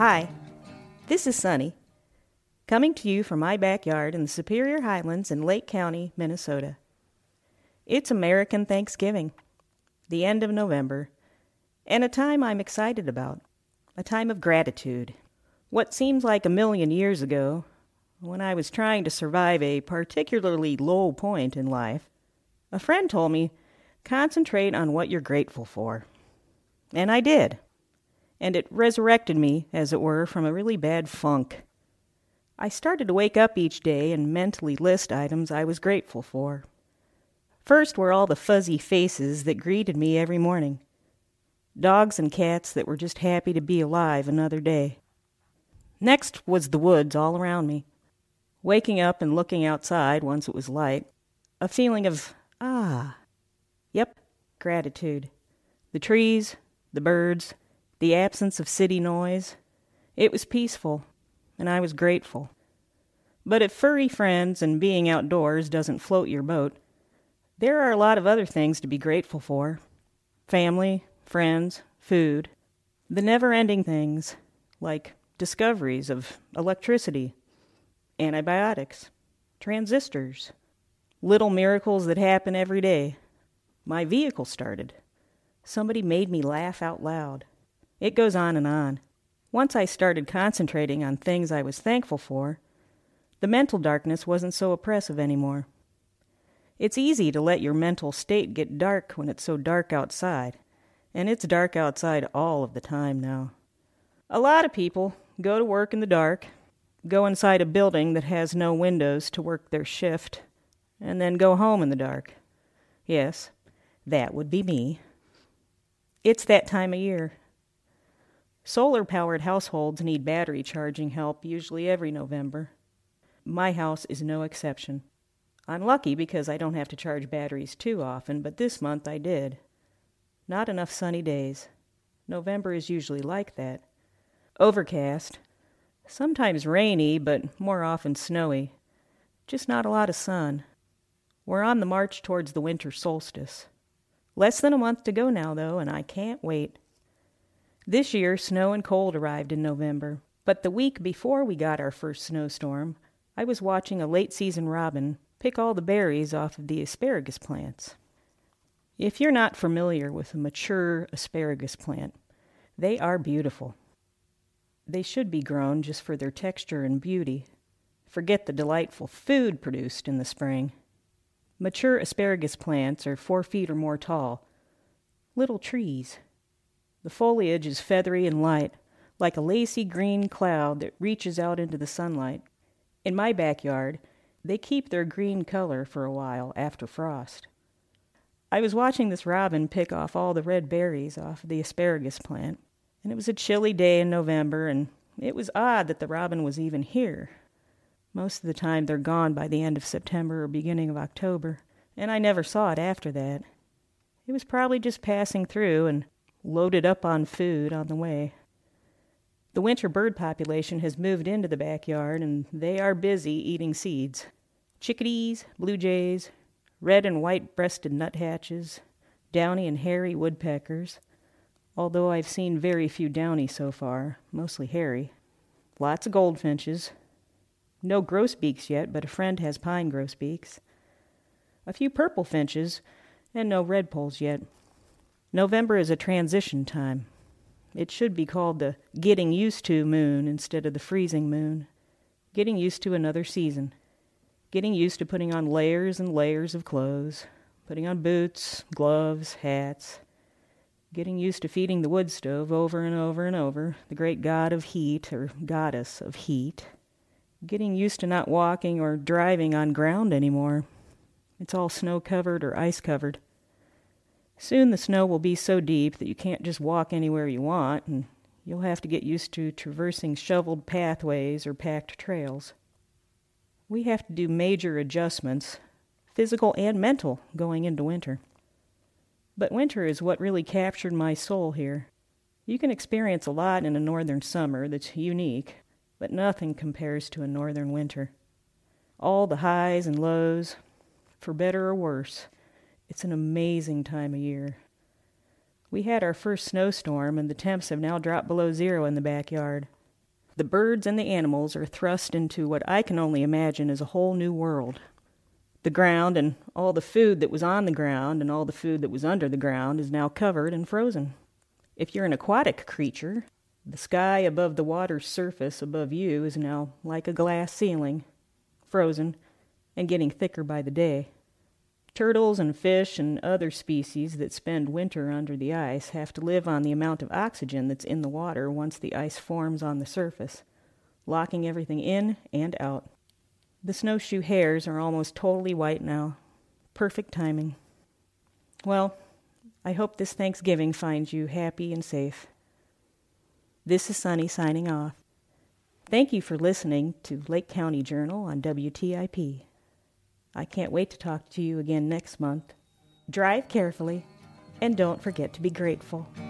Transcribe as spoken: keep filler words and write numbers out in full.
Hi, this is Sunny, coming to you from my backyard in the Superior Highlands in Lake County, Minnesota. It's American Thanksgiving, the end of November, and a time I'm excited about, a time of gratitude. What seems like a million years ago, when I was trying to survive a particularly low point in life, a friend told me, concentrate on what you're grateful for. And I did. And it resurrected me, as it were, from a really bad funk. I started to wake up each day and mentally list items I was grateful for. First were all the fuzzy faces that greeted me every morning. Dogs and cats that were just happy to be alive another day. Next was the woods all around me. Waking up and looking outside once it was light. A feeling of, ah, yep, gratitude. The trees, the birds, the absence of city noise. It was peaceful, and I was grateful. But if furry friends and being outdoors doesn't float your boat, there are a lot of other things to be grateful for. Family, friends, food. The never-ending things, like discoveries of electricity, antibiotics, transistors, little miracles that happen every day. My vehicle started. Somebody made me laugh out loud. It goes on and on. Once I started concentrating on things I was thankful for, the mental darkness wasn't so oppressive anymore. It's easy to let your mental state get dark when it's so dark outside, and it's dark outside all of the time now. A lot of people go to work in the dark, go inside a building that has no windows to work their shift, and then go home in the dark. Yes, that would be me. It's that time of year. Solar-powered households need battery charging help usually every November. My house is no exception. I'm lucky because I don't have to charge batteries too often, but this month I did. Not enough sunny days. November is usually like that. Overcast. Sometimes rainy, but more often snowy. Just not a lot of sun. We're on the march towards the winter solstice. Less than a month to go now, though, and I can't wait. This year, snow and cold arrived in November, but the week before we got our first snowstorm, I was watching a late-season robin pick all the berries off of the asparagus plants. If you're not familiar with a mature asparagus plant, they are beautiful. They should be grown just for their texture and beauty. Forget the delightful food produced in the spring. Mature asparagus plants are four feet or more tall. Little trees. The foliage is feathery and light, like a lacy green cloud that reaches out into the sunlight. In my backyard, they keep their green color for a while after frost. I was watching this robin pick off all the red berries off of the asparagus plant, and it was a chilly day in November, and it was odd that the robin was even here. Most of the time they're gone by the end of September or beginning of October, and I never saw it after that. It was probably just passing through and loaded up on food on the way. The winter bird population has moved into the backyard, and they are busy eating seeds. Chickadees, blue jays, red and white-breasted nuthatches, downy and hairy woodpeckers, although I've seen very few downy so far, mostly hairy. Lots of goldfinches. No grosbeaks yet, but a friend has pine grosbeaks. A few purple finches, and no redpolls yet. November is a transition time. It should be called the getting used to moon instead of the freezing moon. Getting used to another season. Getting used to putting on layers and layers of clothes. Putting on boots, gloves, hats. Getting used to feeding the wood stove over and over and over, the great god of heat or goddess of heat. Getting used to not walking or driving on ground anymore. It's all snow-covered or ice-covered. Soon the snow will be so deep that you can't just walk anywhere you want, and you'll have to get used to traversing shoveled pathways or packed trails. We have to do major adjustments, physical and mental, going into winter. But winter is what really captured my soul here. You can experience a lot in a northern summer that's unique, but nothing compares to a northern winter. All the highs and lows, for better or worse. It's an amazing time of year. We had our first snowstorm, and the temps have now dropped below zero in the backyard. The birds and the animals are thrust into what I can only imagine is a whole new world. The ground and all the food that was on the ground and all the food that was under the ground is now covered and frozen. If you're an aquatic creature, the sky above the water's surface above you is now like a glass ceiling, frozen and getting thicker by the day. Turtles and fish and other species that spend winter under the ice have to live on the amount of oxygen that's in the water once the ice forms on the surface, locking everything in and out. The snowshoe hares are almost totally white now. Perfect timing. Well, I hope this Thanksgiving finds you happy and safe. This is Sunny signing off. Thank you for listening to Lake County Journal on W T I P. I can't wait to talk to you again next month. Drive carefully, and don't forget to be grateful.